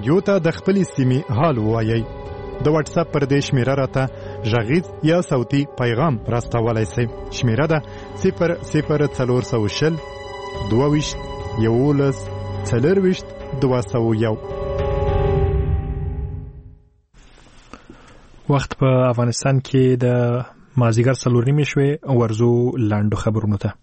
رادیو ته د خپلې سیمې حال ووایئ. د واتس اپ پر دې شمیره راته غږیز یا صوتي پیغام راستولی سئ. شمیره ده 00420 22 11 24 201. وخت په افغانستان کې د مازیګر 4:30 شوې. ورزو لاندو خبرونو ته.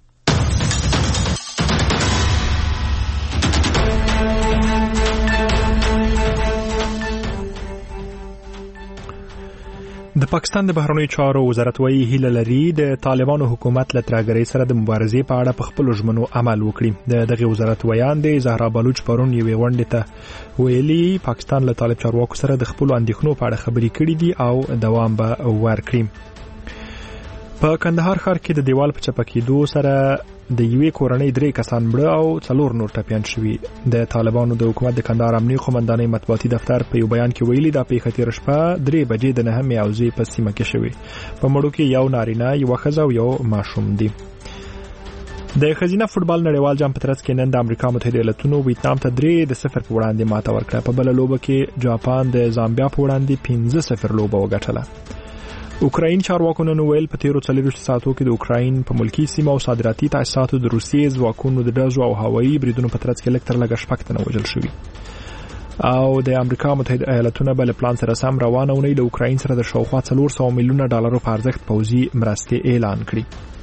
د پاکستان د بهرنیو چارو وزارت وايي هیله لري د طالبانو حکومت له ترهګرۍ سره د مبارزې په اړه په خپل ژمنو عمل وکړي. دغه وزارت ویان دی زهرا بلوچ پرون یوې غونډې ته ویلي پاکستان له طالب چارواکو سره د خپل اندېښنو په اړه خبرې کړې دي او دوام به ورکړي. په کندهار ښار کې د دیوال په چپه کېدو سره د یوې کورنۍ 3 کسان مړه او 4 نور ټپیان شوي. د طالبانو د حکومت د کندهار امنیه قومندانۍ مطبوعاتي دفتر په یو بیان کې ویلي دا پیښه تېره شپه 3 بجې د 9 میاوزې په سیمه کې شوې. په مړو کې یو نارینه، یو ښځه او یو ماشوم دي. د ښځینه فوټبال نړیوال جام په ترڅ کې نن د امریکا متحده ایالاتونو ویتنام ته 3-0 په وړاندې ماته ورکړه. په بل لوبه کې جاپان د زامبیا په وړاندې 5-0 لوبه وګټله. اوکراین چارواکو نن ویل په تیرو 40 ساعتو کې د اوکراین په ملکی سیمه او صادراتي تاسیساتو د روسیې ځواکونو د ډزو او هوایي بریدونو په ترڅ کې لږ تر لږه 6 تنه وژل شوي. او د امریکا متحده ایالاتونو بل پلان سره سم روانه ونې له اوکراین سره د شاوخوا 400 میلیونه ډالرو په ارزښت پوځي مرستې اعلان کړي.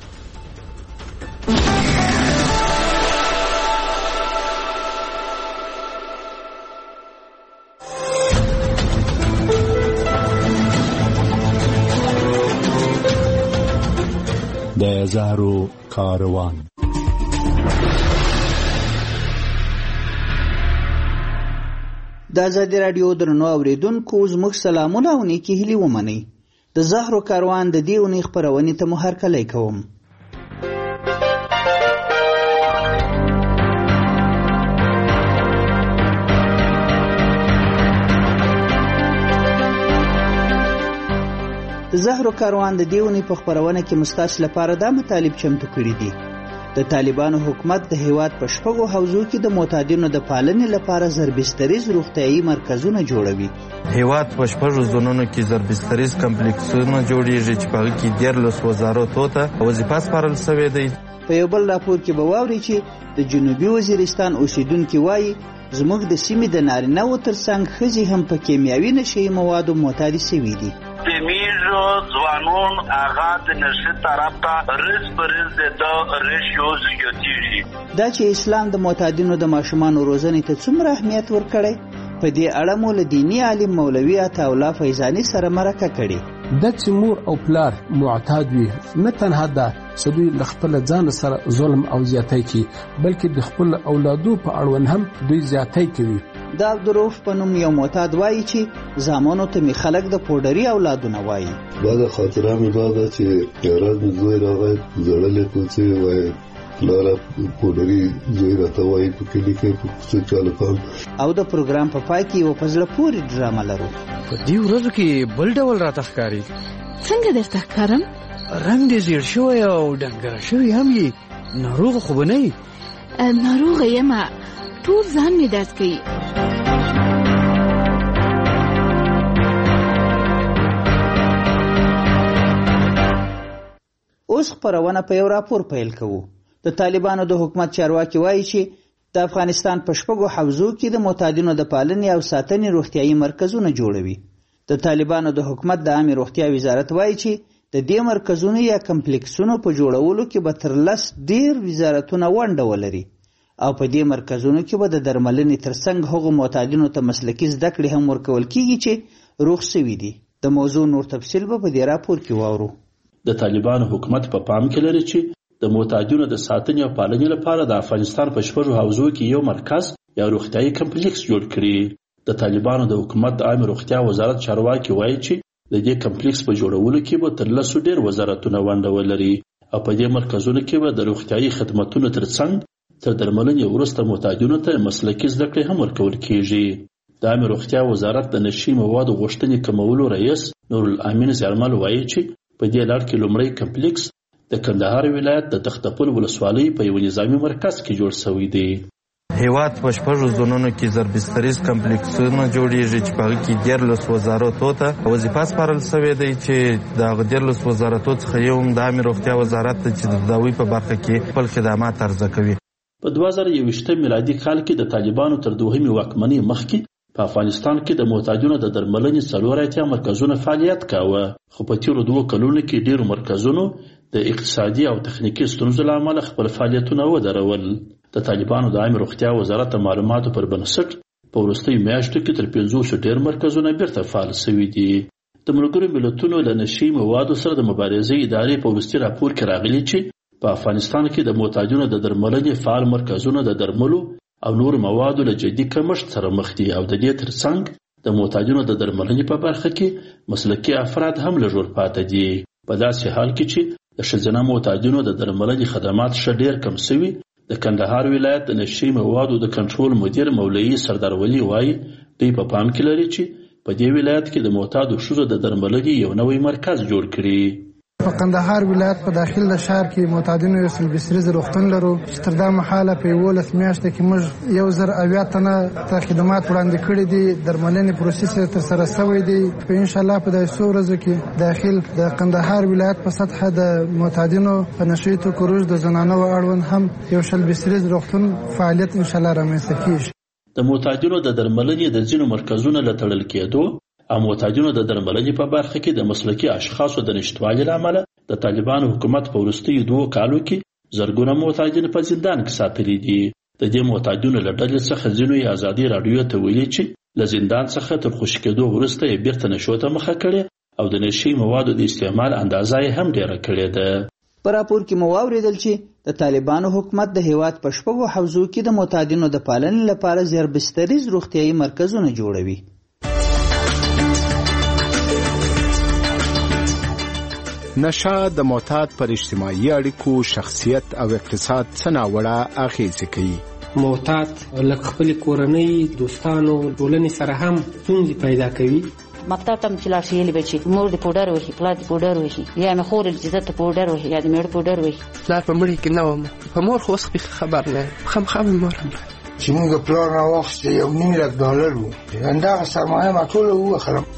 د زهرو کاروان. د ازادي راډیو درنو اوریدونکو زموږ سلامونه او نیکی هیلې ومنئ. د زهرو کاروان د دې اونۍ خپرونې ته مو هرکلی کوم. د زهرو کاروان د دیونی په خبرونه کې مستاس لپاره دا مطالب چمتو کړی دي. د طالبانو حکومت د هیواد په شپږو حوزو کې د معتادینو د پالنې لپاره زربستریز روغتیايي مرکزونه جوړوي. هیواد په شپږو زونونو کې زربستریز کمپلیکسونه جوړیږي چې په هغه کې 13 وزارتو ته وظیفه سپارل شوې ده. په یو بل راپور کې به واوري چې د جنوبي وزیرستان اوسیدونکو وایي زموږ د سیمې د نارینه‌و ترڅنګ ښځې هم په کیمیاوي نشهیي موادو معتادې شوي دي. ځوانون هغه د نشه طرف ته رز پرز د ریشیو زیاتېږي. دا چې اسلام د معتادینو د ماشومانو روزنې ته څومره اهمیت ورکړی په دې اړه مو له دیني عالم مولوي عطاالله فیضاني سره مرکه کړې. د چې مور او پلار معتاد وي نه تنها دا چې دوی له خپل ځان سره ظلم او زیاتی کوي بلکې د خپل اولادو په اړوند هم دوی زیاتی کوي. دا عبدالرؤف په نوم یو معتاد وایي چې زامنو ته می خلک د پوډري اولادونه وایي. دا خاطره مې دا چې یاران زوی راغی زړلې کوڅې وایي لاره پوډري زوی راته وایي په کلی کې په څه چاله کار. او د پروګرام په پای کې یو فزله پوری ډرامه لرو. په دې ورځو کې بل ډول راته ښکاري. څنګه درته ښکارم؟ رنګ دې زیړ شوی او ډنګره شوی هم یې. ناروغ خو به نه یې؟ ناروغ یم ټول ځان مې درد کوي. اوس خبرونه په یو راپور پیل کوو. د طالبانو د حکومت چارواکي وایي چې د افغانستان په شپږو حوزو کې د معتادینو د پالنې او ساتنې روغتیايي مرکزونه جوړوي. د طالبانو د حکومت د عامه روغتیا وزارت وایي چې د دې مرکزونو یا کمپلیکسونو په جوړولو کې به تر 10 وزارتونه ونډه ولري او په دې مرکزونو کې به د درملنې ترڅنګ هغو معتادینو ته مسلکي زده کړې هم ورکول کیږي چې روغ شوي دي. د موضوع نور تفصیل به په دې راپور کې واورو. د طالبانو حکومت په پام کې لري چې د معتادینو د ساتنې او پالنې لپاره د افغانستان په شپږو حوزو کې یو مرکز یا روغتیايي کمپلیکس جوړ کړي. د طالبانو د حکومت د عامه روغتیا وزارت چارواکي وایي چې د دې کمپلیکس په جوړولو کې به تر 10 وزارتونه ونډه ولري او په دې مرکزونو کې به د روغتیايي خدماتو ترڅنګ تر درملنې وروسته معتادینو ته مسلکي زده کړې هم ورکول کیږي. د عامه روغتیا وزارت د نشي موادو غوښتنې کمولو رئیس نورالامین زیارمل وایي چې په دې لړ کې لومړی کمپلیکس د کندهار ولایت د تختپل ولسوالۍ په یو نظامي مرکز کې جوړ شوی دی. هیواد په شپږو زونونو کې ضربستریز کمپلیکسونه جوړیږي چې په هغه کې 14 وزارتو ته وظیفه سپارل شوې ده چې د 14 وزارتو څخه یو د عامه روغتیا وزارت ته چې د داوی په برخه کې خپل خدمات عرضه کوي. په 2021 میلادي کال کې د طالبانو تر دوهمې واکمنۍ مخکې په افغانستان کې د محتاجونو د درملنې 4 مرکزونه فعالیت کاوه، خو په تیرو 2 کلونو کې ډیرو مرکزونو د اقتصادي او تخنیکي ستونزو له امله خپل فعالیتونه ودرول. د طالبانو د عامه روغتیا وزارت د معلوماتو پر بنسټ په وروستیو میاشتو کې تر 500 ډیر مرکزونه بیرته فعال شوي دي. د ملګرو ملتونو له نشي موادو سره د مبارزې ادارې په وروستي راپور کې راغلي چې په افغانستان کې د محتاجونو د درملنې فعال مرکزونه د درملو او نور موادو له جدي کمښت سره مخ دي او د دې ترڅنګ د محتاجونو د درملنې په برخه کې مسلکي افراد هم لږ ورپاته دي. په داسې حال کې چې د ښځینه محتاجونو د درملنې خدمات ښه ډیر کم شوي، د کندهار ولایت د نشي موادو د کنټرول مدیر مولوي سردار ولی وایي دوی په پام کې لري چې په دې ولایت کې د معتادو ښځو د درملنې یو نوی مرکز جوړ کړي. په کندهار ولایت په داخل د ښار کې معتادینو یو سلبستریز روغتون لرو چې تر دا مهاله په 11 میاشتو کې موږ 1080 تنه ته خدمات وړاندې کړي دي. درملنې پروسس تر سره شوی دی. په ان شاء الله په داسې ورځو کې داخل د کندهار ولایت په سطح د معتادینو په نشي توکو د زنانو اړوند هم یو سلبستریز روغتون فعالیت ان شاء الله رامنځته کیږي. د معتادینو د درملنې د ځینو مرکزونو له تړل کېدو او معتادینو د درملنې په برخه کې د مسلکي اشخاصو د نشتوالي له امله د طالبانو حکومت په وروستیو 2 کالو کې زرګونه معتادین په زندان کې ساتلي دي. د دې معتادینو له ډلې څخه ځینو یې ازادي راډیو ته ویلي چې له زندان څخه تر خوشي کېدو وروسته یې بیرته نشو ته مخه کړې او د نشي موادو د استعمال اندازه یې هم ډیره کړې ده. په راپور کې مو واوریدل چې د طالبانو حکومت د هیواد په شپږو حوزو کې د معتادینو د پالنې لپاره ضربستریز روغتیايي مرکزونه جوړوي. نشه د معتاد پر اجتماعي اړیکو، شخصیت او اقتصاد څه ناوړه اغیزې کوي. معتاد لکه خپل کورنۍ، دوستانو، ټولنې سره هم ستونزې پیدا کوي. مکتب ته چې لاړ شي یې به چې مور دې پوډر وهي، پلار دې پوډر وهي، یا مې خور چې زه ته پوډر وهي یا دې مېړه پوډر وهي. پلار په مړي کې نه وم، په مور خو اوس خبر نه یم، خامخا مې مور هم چې موږ پلار راواخیستې $1,000,000 و، همدغه سرمایه ما ټوله ووښلم.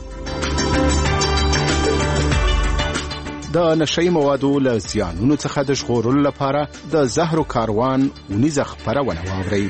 د نشئی موادو له زیانونو څخه د ژغورلو لپاره د زهرو کاروان ونیزه خپرونه واورئ.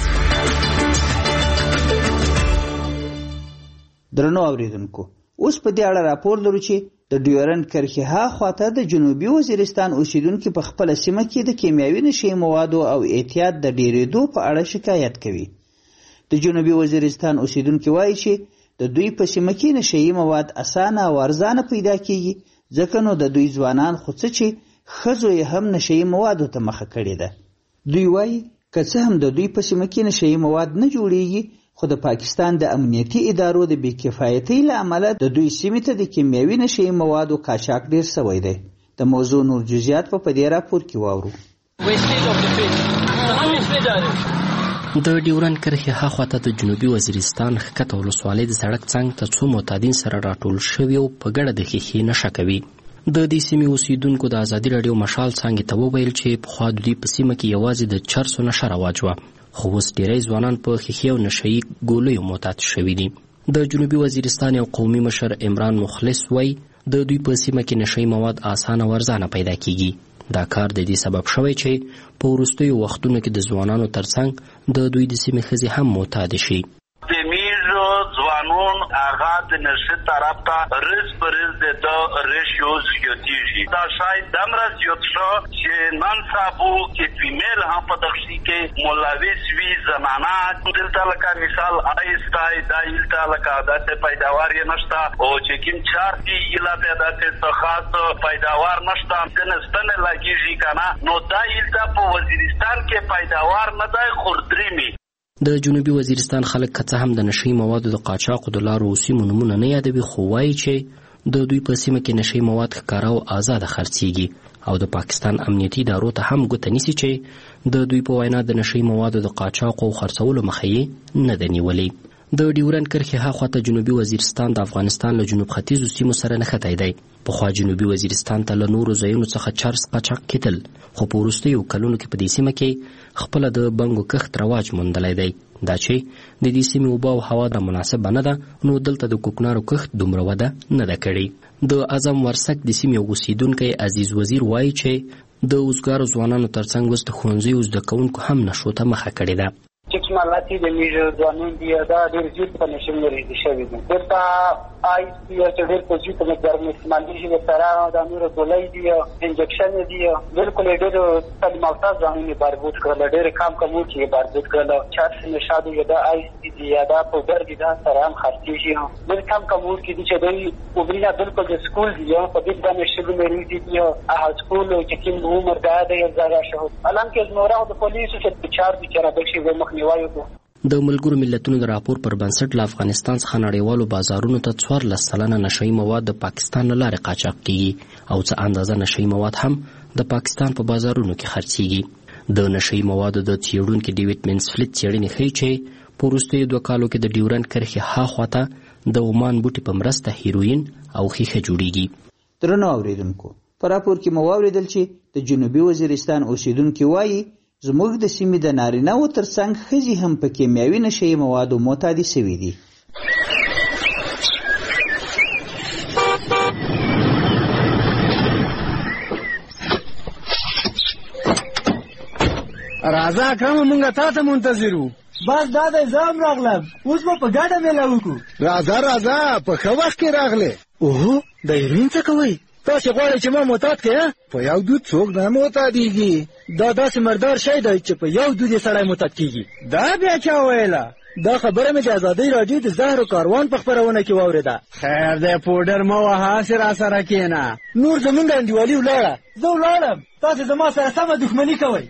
درنو اوریدونکو، اوس په دې اړه راپور لرو چې د ډیورنډ کرښې هاخواته د جنوبي وزیرستان اوسیدونکو په خپله سیمه کې د کیمیاوي نشئی موادو او اعتیاد د ډیرېدو په اړه شکایت کوي. د جنوبي وزیرستان اوسیدونکو وایي چې د دوی په سیمه کې نشئی مواد اسانه او ارزانه پیدا کیږي، ځکه نو د دوی ځوانان خو څه چې ښځو یې هم نشئی موادو ته مخه کړې ده. دوی وایي که څه هم د دوی په سیمه کې نشئی مواد نه جوړیږي، خو د پاکستان د امنیتي ادارو د بې کفایتۍ له امله د دوی سیمې ته د کیمیاوي نشئی موادو قاچاق ډیر شوی دی. د موضوع نور جزئیات په دې راپور کې واورو. د ډیورنډ کرښې هاخواته د جنوبي وزیرستان ښکته ولسوالۍ د سړک څنګ ته څو معتادین سره راټول شوي او په ګډه د ښیښې نشه کوي. د دې سیمې اوسیدونکو د ازادي راډیو مشال څانګې ته وویل چې پخوا د دوی په سیمه کې یوازې د چرسو نشه رواج وه، خو اوس ډیری ځوانان په ښیښې او نشهیي ګولیو معتاد شوي دي. د جنوبي وزیرستان یو قومي مشر عمران مخلص وایي د دوی په سیمه کې نشهیي مواد اسانه او ارزانه پیدا کیږي. دا کار د دې سبب شوی چې په وروستیو وختونو کې د ځوانانو ترڅنګ د دوی د سیمې ښځې هم معتادې شي. ځوانون هغه د نشه طرف ته رز پر رز د ریشیوز زیاتیږي. دا شاید دمره زیات شو چې نن سبا کې فیمیل هم په دغشي کې ملوث وي، زنانه دلته لکه مثال آیستای دا دلته لکه داسې پیداوار یې نشته او چې کوم چار دي ایله ته داسې خاص پیداوار نشته کنستنه لګیږي کنه، نو دا دلته په وزیرستان کې پیداوار نه دی خوردريمي. د جنوبي وزیرستان خلک که څه هم د نشئی موادو د قاچاقو د لارو او سیمو نومونه نه یادوي، خو وایي چې د دوی په سیمه کې نشئی مواد ښکاره او ازاده خرڅیږي او د پاکستان امنیتي ادارو ته هم ګوته نیسي چې د دوی په وینا د نشئی موادو د قاچاقو او خرڅولو مخه یې نه ده نیولې. د ډیورند کرښې هاخوا ته جنوبي وزیرستان د افغانستان له جنوب ختیځو سیمو سره نښتی دی. پخوا جنوبي وزیرستان ته له نورو ځایونو څخه چرس قاچاق کېدل، خو په وروستیو کلونو کې په دې سیمه کې خپله د بنګو کښت رواج موندلی دی. دا چې د دې سیمې اوبه او هوا د مناسبه نه ده، نو دلته د کوکنارو کښت دومره وده نه ده کړې. د اعظم ورسک د سیمې اوسیدونکی عزیز وزیر وایي چې د اوزګارو ځوانانو ترڅنګ اوس د ښوونځیو زده کوونکو هم نشو ته مخه کړې ده. ټیکنالوژي د میږ ځوانان دی دا ډېر زیات په نشو لري شوی دی. دلته آی سی چې ډېر په زیات مقدار استعمالېږي د سره د نور ګولۍ دی انجکشن دی بالکل ډېر تعلیم یافته ځوانان بربود کړل، ډېر کم چې بربود کړل. چارس نشادو یا د آی سی دی یا د پودر دی دا سره هم خرڅېږي، ډېر کم کې دي چې دوی وګړي بالکل د سکول دی په دې باندې شګو مری دي هغه سکول چې کوم عمر دا دی زړه شو الان کې زموږه د پولیسو چې چار دي چې راځي ومخ د ملګرو ملتونو د راپور پر بنسټ له افغانستان څخه نړیوالو بازارونو ته 14% نشئی مواد د پاکستان له لارې قاچاق کیږي او څه اندازه نشئی مواد هم د پاکستان په بازارونو کې خرڅیږي. د نشئی موادو د څېړونکي ډیوډ منسفیلد څېړنې ښیي چې په وروستیو 2 کالو کې د ډیورند کرښې هاخوا ته د عمان بوټي په مرسته هیروین او ښیښه جوړیږي. درنو اوریدونکو، په راپور کې مو واوریدل چې د جنوبي وزیرستان اوسیدونکي وایي زموږ د سیمې د نارینه‌وو ترڅنګ ښځې هم په کیمیاوي نشهیي موادو معتادي شوي دي. راځه اکرمه مونږ تا ته منتظر وو. بس دا دی زه هم راغلم، اوس به په ګډه میله وکړو. راځه په ښه وخت کې راغلې. اوهو د هیروین څه کوئ؟ تاسې غواړئ چې ما معتاد کړې؟ په یو دود څوک نه معتادېږي. دا داسې مردار شی دی چې په یو دود یې سړی معتاد کېږي. دا بیا چا ویله؟ دا خبره مې د ازادۍ راډیو د زهرو کاروان په خپرونه کې واورېده. خیر دی پوډر مه وهه، هسې راسره کښېنه. نور زمونږ انډیوالي ولاړه. زه ولاړم، تاسې زما سره سمه دښمني کوئ.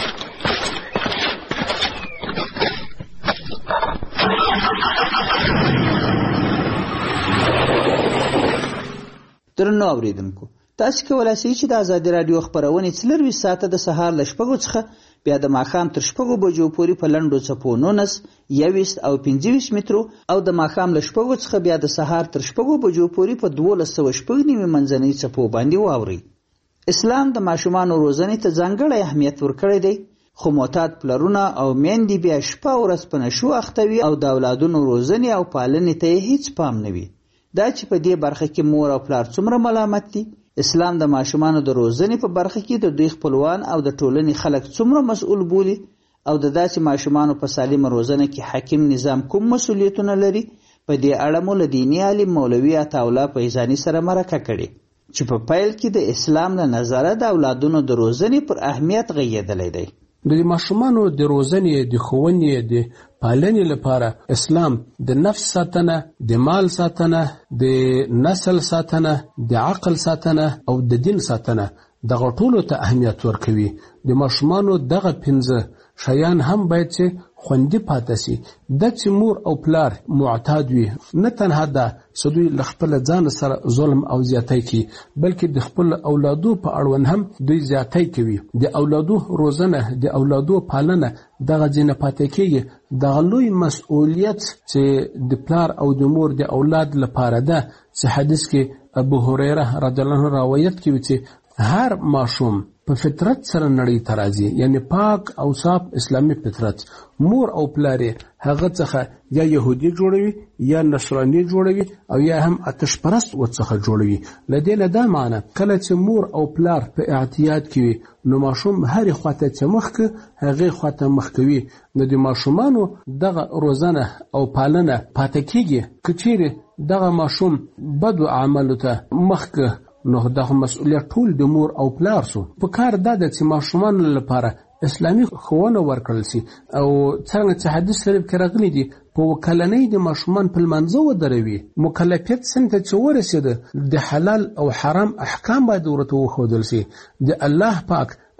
درنو اوریدونکو، تاسو کولای شئ چې د ازادي راډیو خبرونه 24 ساعته د سهار ل 6 څخه بیا د ماښام تر 6 بجو پورې په لنډو څپو 19 21 او 25 مترو او د ماښام ل 6 څخه بیا د سهار تر 6 بجو پورې په 1290 منځنۍ څپو باندې واوري. اسلام د ماشومانو روزنې ته ځانګړی اهمیت ورکړی دی، خو معتاد پلرونه او میندې بیا شپه ورځ په نشو اختوي او د اولادونو روزنې او پالنې ته هیڅ پام نه وي. دا چې په دې برخه کې مور او پلار څومره ملامت دي. اسلام د ماشومانو د روزنې په برخه کې د دوی خپلوان او د ټولنې خلک څومره مسؤل بولي او د داسې ماشومانو په سالمه روزنه کې حاکم نظام کوم مسؤلیتونه لري، په دې اړه مو له دیني عالم مولوي عطاالله فیضاني سره مرکه کړې چې په پیل کې د اسلام له نظره د اولادونو د روزنې پر اهمیت غږېدلی دی. د ماشومانو د روزنې، د ښوونې، د پالنې لپاره اسلام د نفس ساتنه، د مال ساتنه، د نسل ساتنه، د عقل ساتنه او د دین ساتنه دغه ټولو ته اهمیت ورکوي. د ماشومانو دغه 5 شیان هم باید چې خوندي پاتې شي. د چې مور او پلار معتاد وي، نه تنها دا چې دوی له خپل ځان سره ظلم او زیاتی کوي، بلکې د خپل اولادو په اړوند هم دوی زیاتی کوي. د اولادو روزنه، د اولادو پالنه دغه ځینې پاتې کېږي. دغه لوی مسؤلیت چې د پلار او د مور د اولاد لپاره ده، چې حدیث کې ابو هریره رضی الله عنه روایت کوي چې هر ماشوم په فطرت سره نړۍ ته راځي، یعنی پاک او صاف اسلامي فطرت. مور او پلار هغه څخه یا يهودي جوړوي یا نصراني جوړوي او یا هم آتش پرست ورڅخه جوړوي. لدې نه دا معنی کله چې مور او پلار په اعتیاد کوي نو ماشوم هرې خواته چې مخکې هغې خواته مخ کوي. نو د ماشومانو دغه روزنه او پالنه پاتې کېږي. که چیرې دغه ماشوم بدو اعمالو ته مخکې نو دغه مسؤلیت ټول د مور او پلار سو. په کار دا ده چې ماشومانو لپاره اسلامي ښوونه ورکړل شي او څنګه چې حدیث شریف کې راغلي دي په وکلنۍ د ماشومان په لمانځه ودروي. مکلفیت سن ته چې ورسېده د حلال او حرام احکام باید ورته وښودل شي. د الله پاک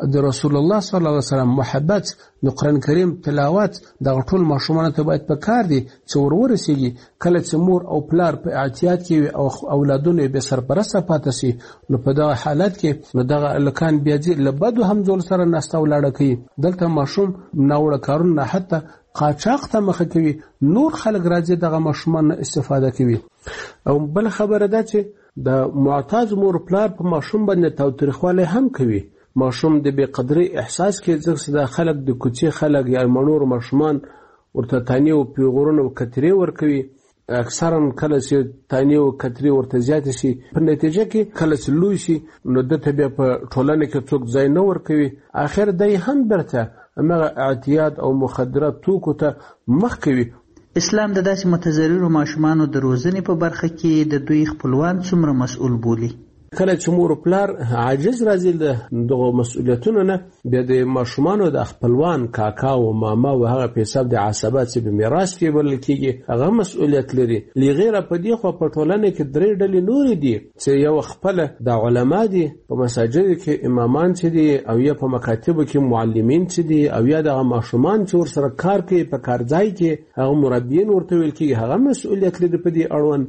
د رسول الله صلی الله علیه وسلم محبت د قرآن کریم تلاوت دغه ټول ماشومان ته باید په کار دي چې ورسیږي. کله چې مور او پلار په اعتیاد کې او اولادونه به سرپرسته پاتې شي نو په دغه حالت کې نو دغه الکان بیا دې لبدو هم ځول سره ناسته ولاړه کوي. دلته ماشوم ناوړه کارونه حتی قاچاق ته مخه کوي. نور خلک راځي دغه ماشومان استفاده کوي. او بل خبره ده چې د معتاد مور پلار په ماشوم باندې تاوتریخوالی هم کوي. ماشوم د بې قدرۍ احساس کې ځکه د خلک د کوڅې خلک یا مڼور ماشومان ورته تانې او پیغورونه او کترې ورکوي. اکثرا کله چې تانې او کترې ورته زیاتې شي په نتیجه کې کله چې لوی شي نو دته بیا په ټولنه کې څوک ځای نه ورکوي. آخر دی هم برته همغه اعتیاد او مخدرات توکو ته مخ کوي. اسلام د داسې متضررو ماشومانو د روزنې په برخه کې د دوی خپلوان څومره مسؤل بولي؟ کله چې مور پلار عاجز راځي دغه مسؤلیتونو نه بیا د ماشومانو د خپلوان کاکا او ماما او هغه په حساب د عصبات چې په میراث کې بل کېږي هغه مسؤلیت لري. لغیره په دې خو په ټولنه کې درې ډلې نور دي چې یو خپل د علما دي په مساجد کې امامان چې دي او یا په مکاتبو کې معلمین چې دي او یا د ماشومان چې ورسره کار کوي په کارځای کې هغه مربیین ورته ویل کېږي هغه مسؤلیت لري په دې اړوند.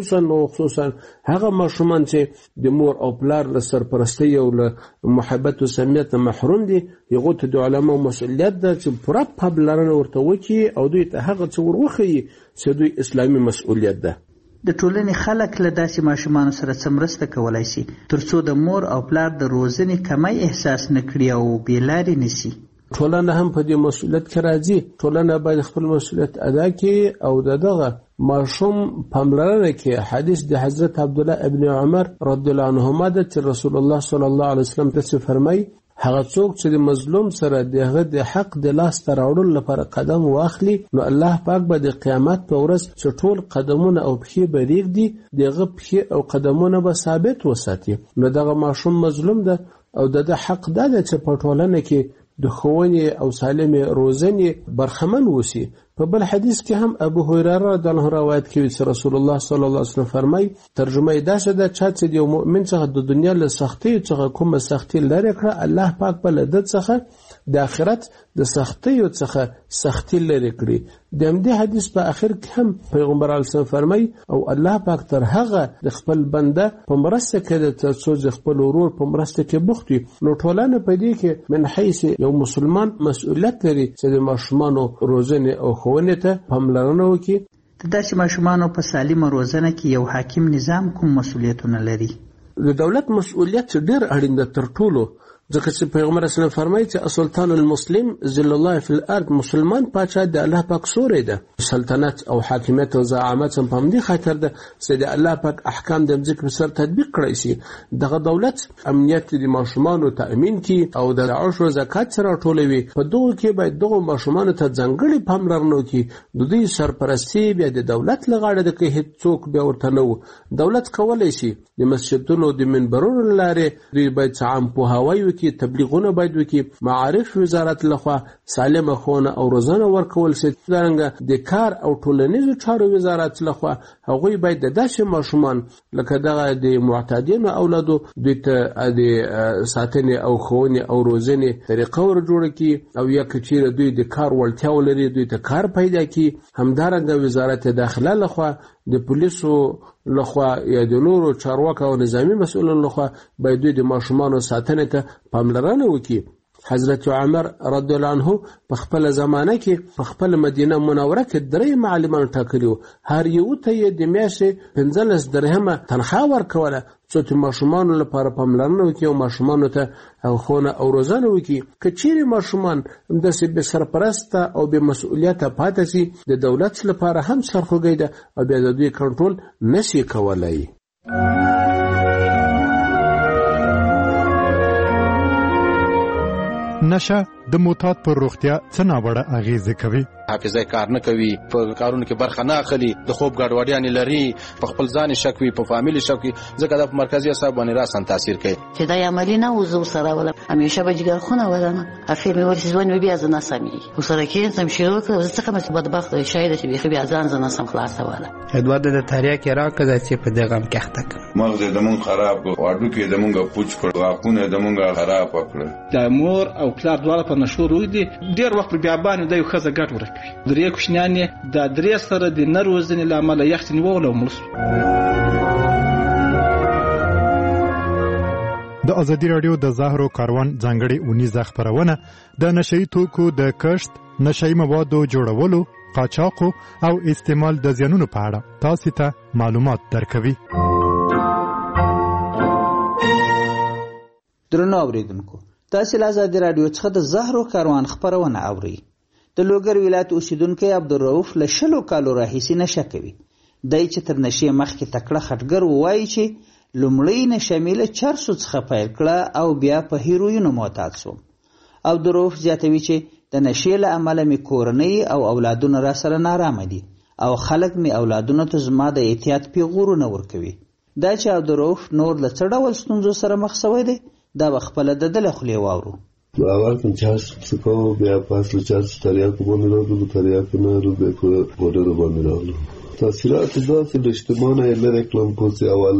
خصوصا هغه ماشومان چې د مور او پلار له سرپرستی او له محبت او سمیت محروم دي یغه ته د علماء مسؤلیت ده چې پوره پابلرنه ورته وکي او دوی ته هغه څه ورخي چې دوی اسلامي مسؤلیت ده. د ټولنې خلک له داسې ماشومانو سره څه مرسته کولای شي ترڅو د مور او پلار د روزنې کمی احساس نکړي او بېلارې نشي؟ ټولنه هم په دې مسؤلیت کې راځي. ټولنه باید خپل مسؤلیت ادا کړي او دغه ماشوم پاملرنه کې حدیث د حضرت عبد الله ابن عمر رضی الله عنهما د رسول الله صلی الله علیه وسلم ته فرمایي هغه څوک چې د مظلوم سره دغه د حق د لاس ته راوړلو لپاره قدم واخلي نو الله پاک به د قیامت په ورځ چې ټول قدمونه او پښې به ریږدي دغه پښې او قدمونه به ثابت وساتي. نو دغه ماشوم مظلوم ده او د حق ده چې په ټولنه کې د ښوونې او سالمې روزنې برخمن وسی. په بل حدیث کې هم ابو هريره رضی الله عنه روایت کوي چې رسول الله صلی الله علیه وسلم فرمایي ترجمه یې دا ده چې د مؤمن څخه د دنیا له سختۍ څخه کومه سختي لري کړه الله پاک په لدت څخه د آخرت د سختۍ څخه سختي لري کړي. د دې حدیث په اخر کې هم پیغمبر علیه السلام فرمایي او الله پاک تر هغه د خپل بنده په مرسته کې د څو خپل ورور په مرسته کې بوخت وي. نو ټولنه په دې کې من حیث یو مسلمان مسؤلیت لري چې د ماشومانو روزنه او ښوونې ته پاملرنه وکړي. د داسې ماشومانو په سالمه روزنه کې یو حاکم نظام کوم مسؤلیتونه لري؟ د دولت مسؤلیت ډېر اړین ده تر ټولو ځکه چې پیغمبر اسلام فرمایي چې سلطان المسلم ذل الله فی الارض مسلمان پاچا د الله پاک سوري ده. سلطنت او حاکمیت او زعامت هم په دې خاطر ده چې د الله پاک احکام د ځکه په سر تطبیق کړی شي. دغه دولت امنیت د ماشومانو تأمین کی او د عشر زکات سره ټولوي. په دغه کې باید دغه ماشومانو ته ځانګړي پاملرنه وکړي. د دوی سرپرستی بیا د دولت لغاړه د کې هیڅوک بیا ورته نه و. دولت کولای شي د مسجدونو د منبرونو لاره دوی باید عام پوهاوی وکړي تبلیغونه باید وکړي. معارف وزارت لخوا سالمه ښوونه او روزنه ورکول شي. څنګه د کار او ټولنیزو چارو وزارت لخوا هغوی باید د داسې ماشومان لکه دغه د معتادینو اولادو دوی ته د ساتنې او ښوونې او روزنې طریقه ور جوړه کړي او یا که چیرې دوی د کار وړتیا ولري دوی ته کار پیدا کړي. همدارنګه وزارت داخله لخوا د پولیسو لخوا یا د نورو چارواکو او نظامی مسؤلانو لخوا باید دوی د ماشومانو ساتنې ته پاملرنه وکړي. حضرت عمر رضی الله عنه په خپل زمانه کې په خپل مدینه منوره کې 3 معلمان ټاکلي هر یو ته د میاشتې 15 درهمه تنخواه ورکوله چې ماشومانو لپاره پاملرنه وکړي او ماشومانو ته ښوونه او روزنه وکړي. که چیرې ماشومان همداسې بې سرپرسته او بې مسؤلیته پاتې شي د دولت لپاره هم سرخوږی ده او بیا د دوی کنټرول نشي کولی. نشه د معتاد پر روغتیا څه ناوړه اغیزې کوي. حافظه کار نه کوي، په کارونو کې برخه نه اخلي، د خوب ګډوډیانې لري، په خپل ځان شک وي، په فامیل شک وي، ځکه دا په مرکزي اعصاب باندې راسن تاثیر کوي. چې دا عملی نه وزو سره ولا همیشه به جګر خونه ولنه اخر می ورسې ځوان بیا ځنه سمي وسره کې سم شروع کړ زه څنګه مې بدبخت شاید چې بیا ځان ځنه سم خلاص ولا ادوار د تاریخ کې راکړه چې په دغه م کې اخته مغز د مون خراب واډو کې د مونږه پوچ کړ واخونه د مونږه خراب کړ. د مور او پلار دواړه په نشو روي دي ډیر وخت بیا باندې د یو خزه ګټ ورکوي. درې کوشنانې د درې سره د نروزنې لامل یخت نیول او ملس. د ازادي رادیو د زهرو کاروان ځانګړي اونیزه خبرونه د نشئی توکو د کښت، نشئی موادو جوړولو، قاچاق او استعمال د زیانونو په اړه تاسو ته معلومات درکوي. درنو اوریدونکو، تاسو له ازادي رادیو څخه د زهرو کاروان خبرونه اورئ. د لوګر ولایت اوسیدونکو عبدالرؤف له 20 کالو راهیسې نشه کوي. دای چې تر نشې مخکې تکړه خټګر وایي چې لومړی نشه مې له چرسو څخه پیل کړه او بیا په هیروینو معتاد شوم. عبدالرؤف زیاتوي چې د نشې له امله مې کورنۍ او اولادونه را سره نارامه دي او خلک مې اولادونو ته زما د احتیاط پیغورونه ورکوي. دا چې عبدالرؤف نور له څه ډول ستونزو سره مخ شوی دی دا به خپله د ده له خولې واورو. اول کوم چارج څه کوو، بیا پاس له چارج تریاکو باندې راغلو، تریاکو نه رو بیا په پوډرو باندې راغلو. تاثیرات داسې د اجتماع نه یې لرې کړم. پوسې اول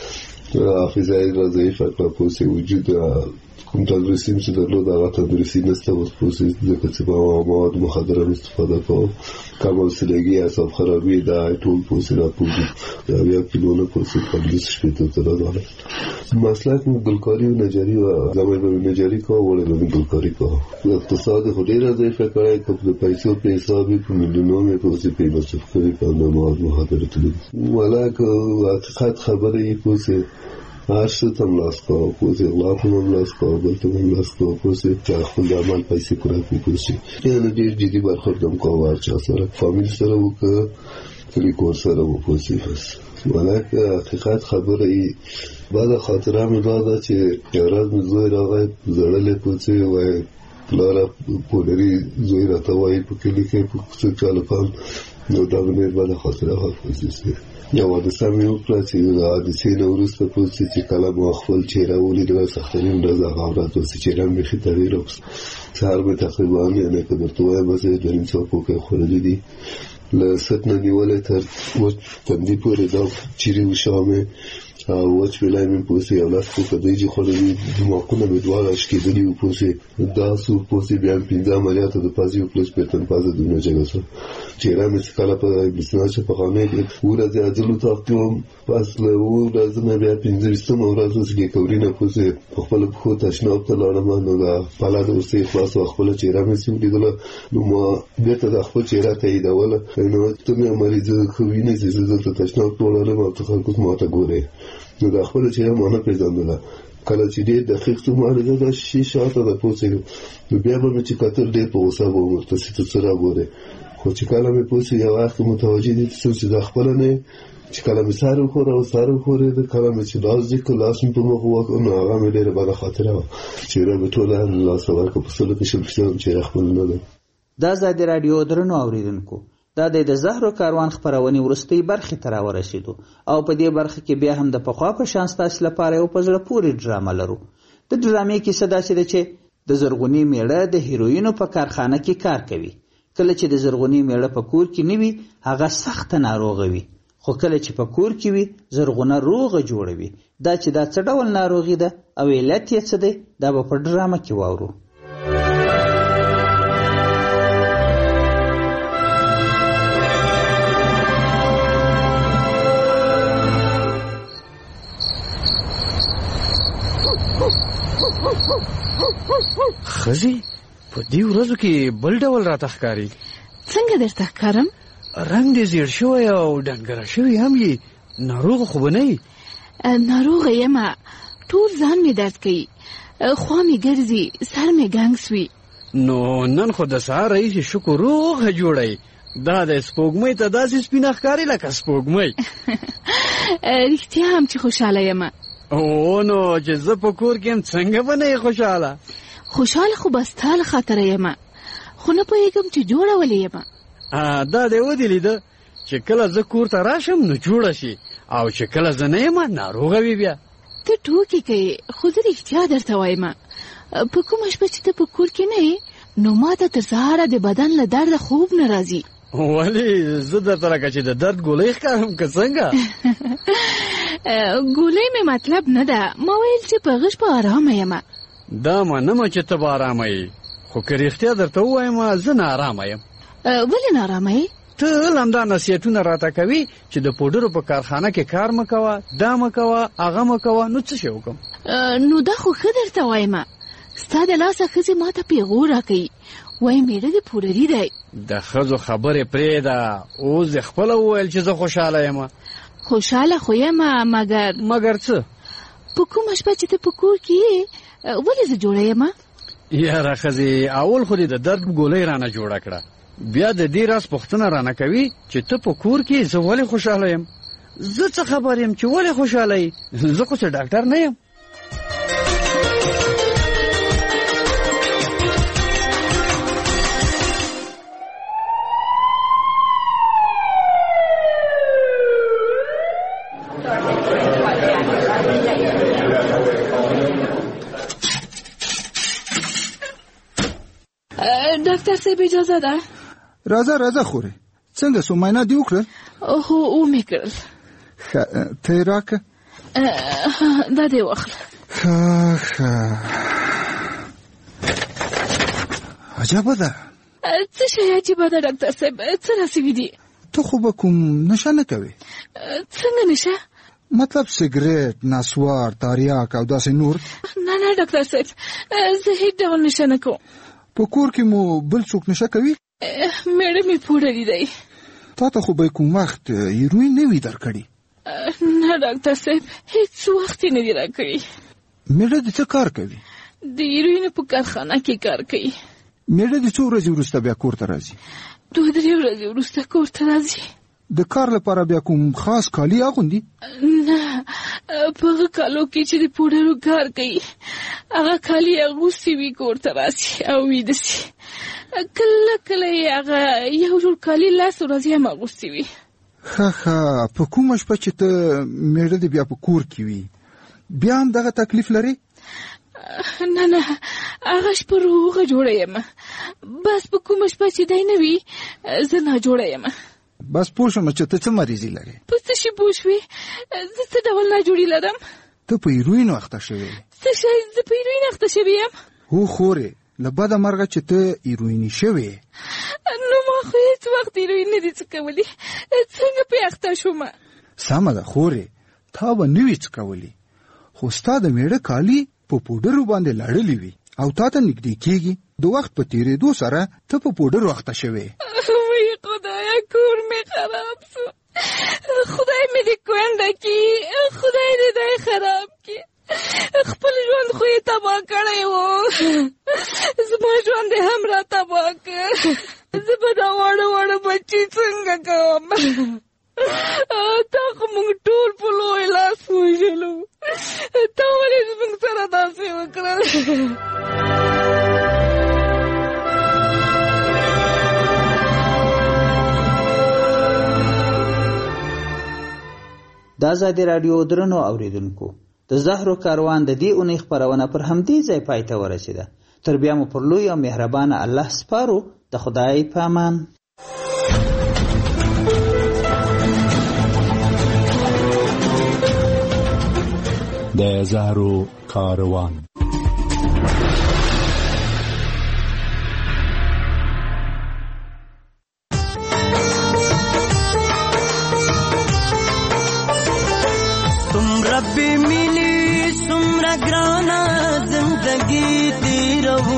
حافظه یې را ضعیفه کړه، پوسې وجود کوم تدریسي چې درلود هغه تدریسي نسته، اوس پوسې ځکه چې په مواد مخدره استفاده کوم، کم حوصلګي، اعصاب خرابي، دا ټول پوسې راپوځي. بیا کیلونه پوسې 50 شپېته ته راغله. مسلک مې ګلکاري او نجاري وه. زما به مې نجاري کوه، وړې به مې ګلکاري کوه. اقتصاد خو ډېره ضعیفه کړی، که د پیسو په حساب یې په میلیونو مې پوسې پرې مصرف کړي په مواد مخدره تللي. والا که حقیقت خبره یې پوسې هر څه ته ملاس کوه، پوسې غلا ته ملاس کوه، بل ته ملاس کوه، پوسې چې خپل د عمل پیسې پوره کړي. پوسې یعنې ډېر جدي برخورد هم کوه، هر چا سره فامیل سره وکړه، کلي کور سره و پوسې. بس والا که حقیقت خبره یې بعد خاطره مې دا ده چې یو ورځ مې زوی راغی زړلې پوسې وایي پلاره پوډري زوی راته وایي په کلي کې په کوڅه چالکان. نو دا مې ډېر بعد خاطره حافظه یو حادثه مې وکړه چې د حادثې نه وروسته پوسې چې کله ما خپل چهره ولیدله سختنۍ ورځ هغه ورځ اوس چهره مې بیخي تغییر وکړ. سهار مې تقریبا یعنې که درته وایم بس 2 څاڅکو کې خوړلي دي له سټ نه نیولې تر وچ تندي پورې دا چیرې وشا مې وچ ویلای مې پوسې یو لاس کو کدیجې خوړلي، دماغونه مې دواړه اشکېدلي وو. پوسې دا څو پوسې بیا 15 عملیاته د پازي او پلس پیتن پازه دونه جګه شوه. چهره مې چې کله په بسناچه په خانه کې ورځې عجلو تافتې وم، پس له اووه ورځو نه بیا 15مه ورځ اوس ګیکورینه پوسې په خپله پښو تشناب ته لاړم. نو دا پله د ورسې خلاص وه، خپله چهره مې چې ولیدله نو ما بېرته د خپل چهره تاییدوله. نو ته مې مریضه ښه وینې چې زه دلته تشناب کې ولاړم او ته خلکو ما ته ګورې. نو دا خپله چهره ما نه پېژندله. کله چې ډېر دقیق څه معالجه دا 6 ساعته ده پوسې. نو بیا به مې چې کتل ډېر په غوسه به وم ورته چې ته څه راګورې. خو چې کله مې پوسې یو وخت متوجه دي چې دا خپله نه چې کله مې سر وښوره او سر وښورېده، کله مې چې لاس دې کړ لاس مې په مخ ووهه، نو هغه مې ډېره بده خاطره وه. چهره مې ټوله لاسه ورکړه، په سلو کې شل فیصده چهره خپله نه ده. دا ازادي راډیو درنو اوریدونکو، دا د زهرو کاروان خبرونې وروستۍ برخې ته راورسېدو او په دې برخه کې بیا هم د پخوا په شان ستاسو لپاره یو په زړه پورې ډرامه لرو. د ډرامې کیسه داسې ده چې د زرغونې میړه د هیروینو په کارخانه کې کار کوي. کله چې د زرغونې میړه په کور کې نه وي هغه سخته ناروغه وي، خو کله چې په کور کې وي زرغونه روغه جوړوي. دا چې دا څه ډول ناروغي ده او علت یې څه دی دا به په ډرامه کې واورو. خزي په دې ورځو کې بل ډول راته ښکاري. څنګه درته ښکارم؟ رنګ دې زیړ شوی او ډنګره شوی هم یې. ناروغه خو به نه یې؟ ناروغه یمه، ټول ځان مې درد کوي، خوا مې ګرځي، سر مې ګنګ سوي. نو نن خو د سهار راهیسې شکر روغه جوړی. دا د سپوږمۍ ته داسې سپینه ښکاري لکه سپوږمۍ. رښتیا هم چې خوشحاله یمه. او نو چې زه په کور کې یم څنګه به نه یې خوشحاله؟ خوشحاله خو بس تا له خاطره یم، خو نه پوهېږم چې جوړه ولې یم. دا دې ودې لیده چې کله زه کور ته راشم نو جوړه شي او چې کله زه نه یم ناروغه وي. بیا ته ټوکې کوې، خو زه رښتیا درته وایم، په کومه شپه چې ته په کور کې نه یې نو ما ته تر سهاره د بدن له درده خوب نه راځي. ولې زه درته لکه چې د درد ګولۍ ښکارم که څنګه؟ ګولۍ مې مطلب نه ده، ما ویل چې په غش په ارامه یم. دا منمه چې ته به ارامه یې، خو که رښتیا درته ووایم زه نه ارامه یم. ولې نه ارامه یې؟ ته همدا نصیحتونه راته کوي چې د پوډرو په کارخانه کې کار مه کوه، دا مه کوه، هغه مه کوه. نو څه شی وکړم؟ نو دا خو ښه درته وایم، ستا د لاسه ښځې ما ته پیغور راکوي، وایي میړه دې پوډري دی. د ښځو خبرې پرېږده، اوس دې خپله وویل چې زه خوشحاله یم. خوشحاله خو یم، مګر څه؟ په کومه شپه چې ته په کور کې یې ولې زه جوړه یم؟ یاره ښځې، اول خو دې د درد ګولۍ رانه جوړه کړه، بیا د دې راز پوښتنه رانه کوي چې ته په کور کې زه ولې خوشحاله یم. زه څه خبر یم چې ولې خوشحاله یې؟ زه خو څه ډاکټر نه یم. ډاکټر صاحب اجازه ده؟ راځه خوره. څنګه سو معاینه دې وکړل؟ هو مې کړل. ته یې راکړه. دا دې واخله. عجبه ده. څه شی عجیبه ده ډاکټر صاحب؟ څه راسوي دي؟ ته خو به کوم نشه نه کوې؟ څنګه نشه؟ مطلب سیګریټ، نسوار، تاریاک او داسې نور؟ نه ډاکټر صاحب، زه هیڅ ډول نشه نه کوم. په کور کې مو بل څوک نشه کوي؟ میړه مې پوډري دی. تا ته خو به کوم وخت هیروین نه وي درکړي؟ نه ډاکټر صاحب، هیڅ وخت یې نه دي راکړي. میړه دې څه کار کوي؟ د هیروینو په کارخانه کې کار کوي. میړه دې څو ورځې وروسته بیا کور ته راځي؟ 2-3 ورځې وروسته کور ته راځي. د کار لپاره بیا کوم خاص کالي اغوندي؟ نه، په هغه کالو کې چې د پوډرو کار کوي هغه کالي اغوستي وي کور ته راسي او ویده سي. کله کله یې هغه یو جوړ کالي 10 ورځې هم اغوستي وي. ښه، په کومه شپه چې ته میړه دې بیا په کور کې وي بیا هم دغه تکلیف لري؟ نه، هغه شپه روغه جوړه یم، بس په کومه شپه چې دی نه وي زه ناجوړه یم. بس پوه شوم چې ته څه مریضي لرې. په څه شي پوه شوې؟ زه څه ډول ناجوړي لرم؟ ته په هیروین اخته شوې. څه شی؟ زه په هیروین اخته شوې یم؟ هو خورې، له بده مرغه چې ته هیرویني شوې. نو ما خو هیڅ وخت هیروین نه دي څکولي، څنګه پې اخته شوم؟ سمه ده خورې، تا به نه وي څکولي، خو ستا د میړه کالي په پوډرو باندې لړلي وي او تا ته نږدې کېږي. د وخت په تېرېدو سره ته په پوډرو اخته شوې. وای خدایا، کور مې خراب شو. خدای مې دې کونډه کړي، خدای دې دی خراب کړي. خپل ژوند خو یې تباه کړی و، زما ژوند یې هم را تباه کړ. زه به دا واړه بچي څنګه کوم؟ تا خو موږ ټول په لوی لاس وژلو، تا ولې زموږ سره داسې وکړل؟ د ازادي راډیو درنو اوریدونکو، د زهرو کاروان د دې اونۍ خپرونه پر همدې ځای پای ته ورسېده. تر بیا مو پر لوی او مهربانه الله سپارو. د خدای په امان. د زهرو کاروان. ربی ملی سمرا گرانا زندگی تیرہو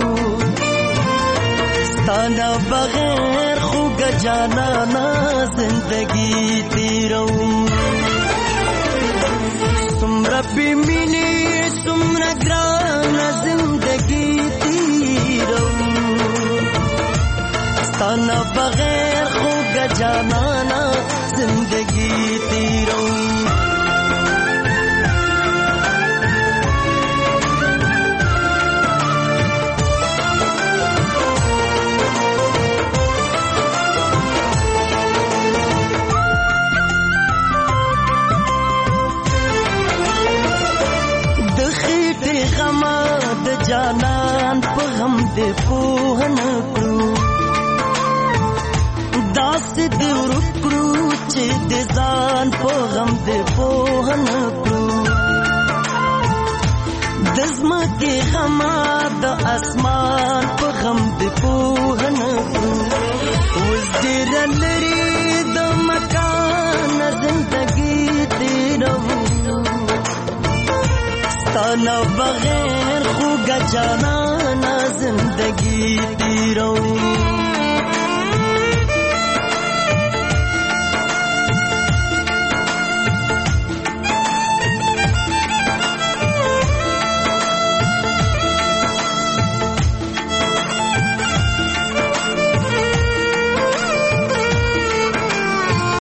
ستانا بغیر خوگ جانا نا زندگی تیرہو ربی ملی سمرا گرانا زندگی تیرہو ستانا بغیر خوگ جانا نا زندگی تیرہو ځان په غم دې پوه نه کړو د ځمکې غمه د اسمان په غم دې پوه نه کړو اوس ډېره لرې د مکان زندګي تېروو ستا نه بغیر خوږه جانانه زندګي تېروو